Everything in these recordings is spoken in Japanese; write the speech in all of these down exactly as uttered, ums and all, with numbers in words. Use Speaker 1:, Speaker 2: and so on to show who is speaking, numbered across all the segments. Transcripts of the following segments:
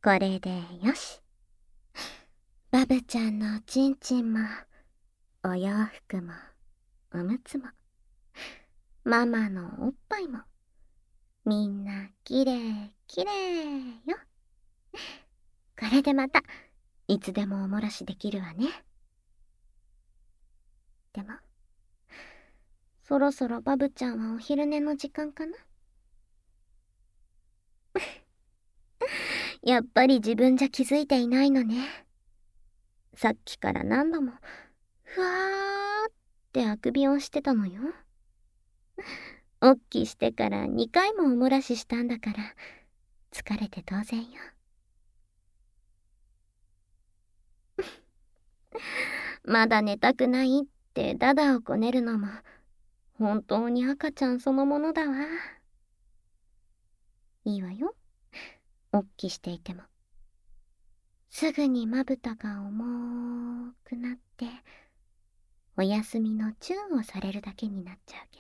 Speaker 1: これでよし。バブちゃんのおちんちんも、お洋服も、おむつも、ママのおっぱいも、みんなきれいきれいよ。これでまた、いつでもおもらしできるわね。でも、そろそろバブちゃんはお昼寝の時間かな。やっぱり自分じゃ気づいていないのね。さっきから何度も、ふわーってあくびをしてたのよ。おっきしてからにかいもおもらししたんだから、疲れて当然よ。まだ寝たくないってダダをこねるのも、本当に赤ちゃんそのものだわ。いいわよ。おっきしていても。すぐにまぶたが重くなって、お休みのチューをされるだけになっちゃうけ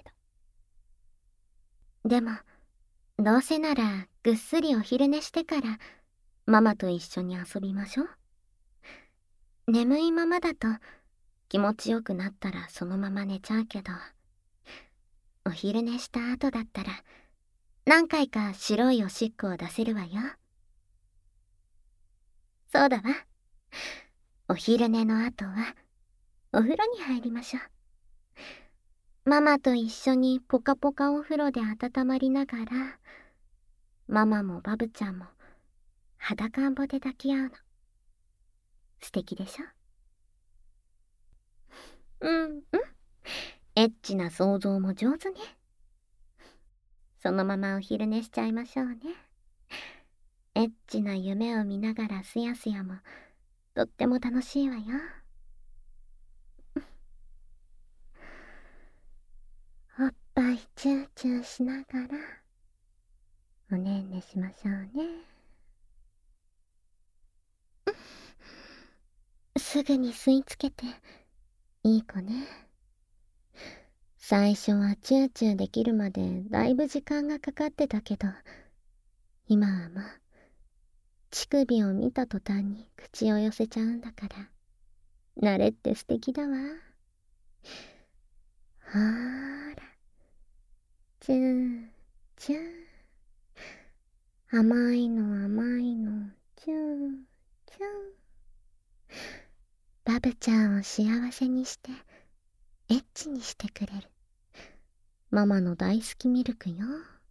Speaker 1: ど。でも、どうせならぐっすりお昼寝してから、ママと一緒に遊びましょう。眠いままだと、気持ちよくなったらそのまま寝ちゃうけど、お昼寝した後だったら、何回か白いおしっこを出せるわよ。そうだわ。お昼寝の後は、お風呂に入りましょう。ママと一緒にポカポカお風呂で温まりながら、ママもバブちゃんも裸んぼで抱き合うの。素敵でしょ？うんうん。エッチな想像も上手ね。そのままお昼寝しちゃいましょうね。エッチな夢を見ながらすやすやもとっても楽しいわよ。おっぱいチューチューしながらおねんねしましょうね。すぐに吸い付けていい子ね。最初はチューチューできるまでだいぶ時間がかかってたけど、今はもう乳首を見た途端に口を寄せちゃうんだから、慣れって素敵だわ。ほーら、チューチュー、甘いの甘いのチューチュー。バブちゃんを幸せにしてエッチにしてくれるママの大好きミルクよ。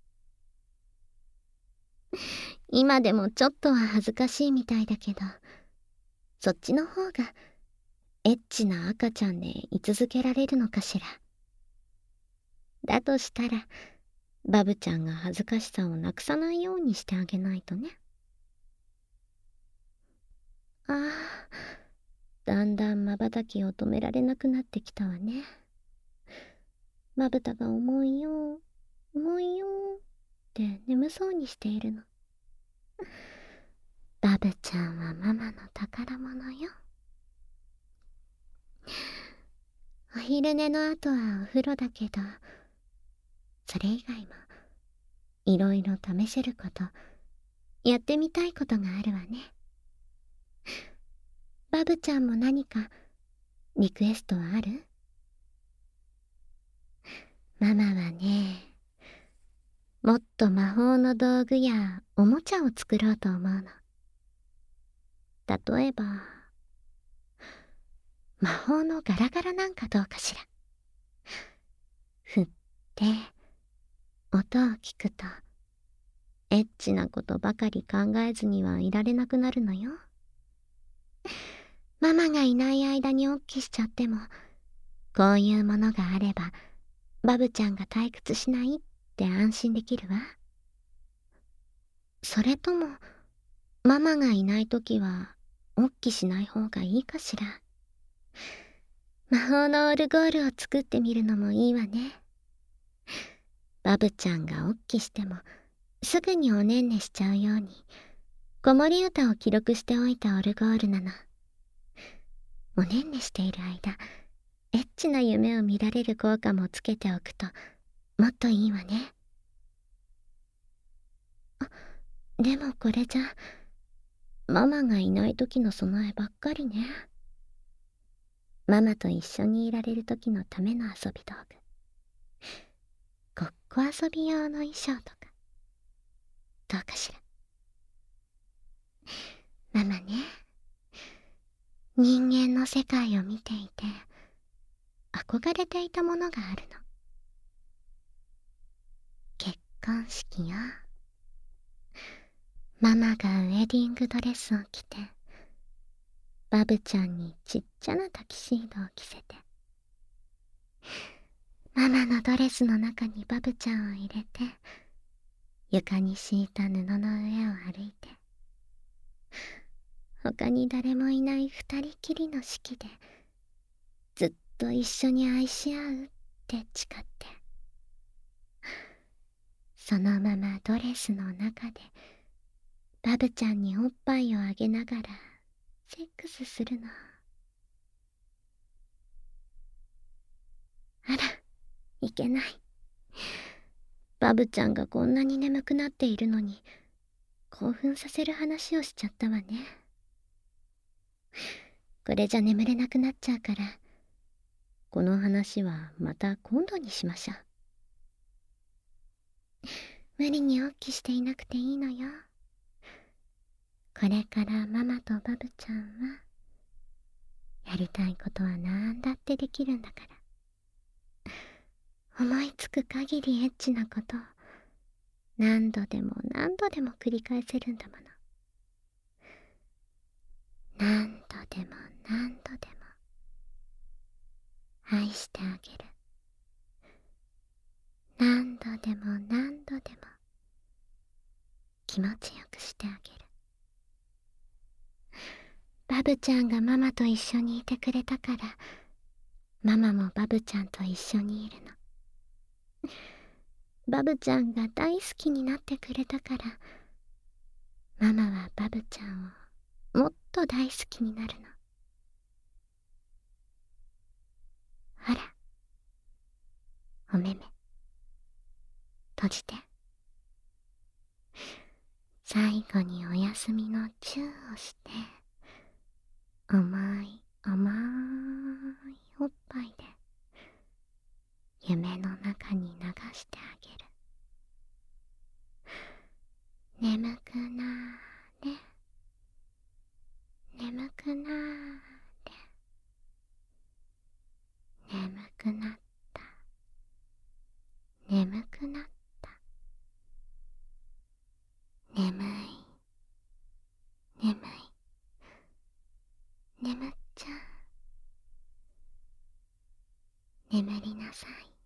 Speaker 1: 今でもちょっとは恥ずかしいみたいだけど、そっちの方がエッチな赤ちゃんで居続けられるのかしら。だとしたらバブちゃんが恥ずかしさをなくさないようにしてあげないとね。ああ、だんだんまばたきを止められなくなってきたわね。まぶたが重いよ重いよって眠そうにしているの。バブちゃんはママの宝物よ。お昼寝の後はお風呂だけど、それ以外もいろいろ試せること、やってみたいことがあるわね。バブちゃんも何かリクエストはある？ママはね、もっと魔法の道具やおもちゃを作ろうと思うの。例えば、魔法のガラガラなんかどうかしら。振って、音を聞くと、エッチなことばかり考えずにはいられなくなるのよ。ママがいない間におっきしちゃっても、こういうものがあれば、バブちゃんが退屈しないって安心できるわ。それとも、ママがいないときは、おっきしない方がいいかしら。魔法のオルゴールを作ってみるのもいいわね。バブちゃんがおっきしても、すぐにおねんねしちゃうように、子守歌を記録しておいたオルゴールなの。おねんねしている間、エッチな夢を見られる効果もつけておくと、もっといいわね。あ、でもこれじゃ、 ママがいない時の備えばっかりね。ママと一緒にいられる時のための遊び道具。ごっこ遊び用の衣装とか。どうかしら。ママね、人間の世界を見ていて、憧れていたものがあるの。結婚式よ。ママがウェディングドレスを着て、バブちゃんにちっちゃなタキシードを着せて、ママのドレスの中にバブちゃんを入れて、床に敷いた布の上を歩いて、他に誰もいない二人きりの式で、ずっと一緒に愛し合うって誓って、そのままドレスの中で、バブちゃんにおっぱいをあげながら、セックスするの。あら、いけない。バブちゃんがこんなに眠くなっているのに、興奮させる話をしちゃったわね。これじゃ眠れなくなっちゃうから、この話はまた今度にしましょう。無理におっきしていなくていいのよ。これからママとバブちゃんは、やりたいことはなんだってできるんだから。思いつく限りエッチなことを、何度でも何度でも繰り返せるんだもの。何度でも何度でも愛してあげる。何度でも何度でも気持ちよくしてあげる。バブちゃんがママと一緒にいてくれたから、ママもバブちゃんと一緒にいるの。バブちゃんが大好きになってくれたから、ママはバブちゃんをもっと大好きになるの。ほら、お目目閉じて。最後におやすみのチューをして、甘い甘いおっぱいで夢の中に流してあげる。眠くなーれ、眠くなーれ、眠くなった、眠くなった、眠い、眠い、眠っちゃう。眠りなさい。